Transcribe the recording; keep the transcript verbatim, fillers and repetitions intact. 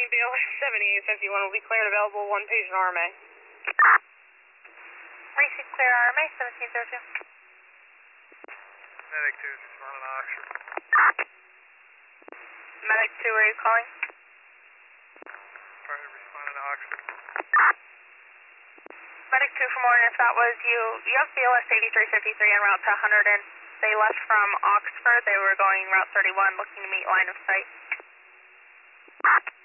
B L S seventy-eight fifty-one will be cleared, available, one patient R M A. Receive clear R M A, seventeen oh two. Medic two is responding to Oxford. Medic two, where are you calling? Trying to respond to Oxford. Medic two for morning, if that was you, you have B L S eighty-three fifty-three en route to one hundred and they left from Oxford, they were going route thirty-one looking to meet line of sight.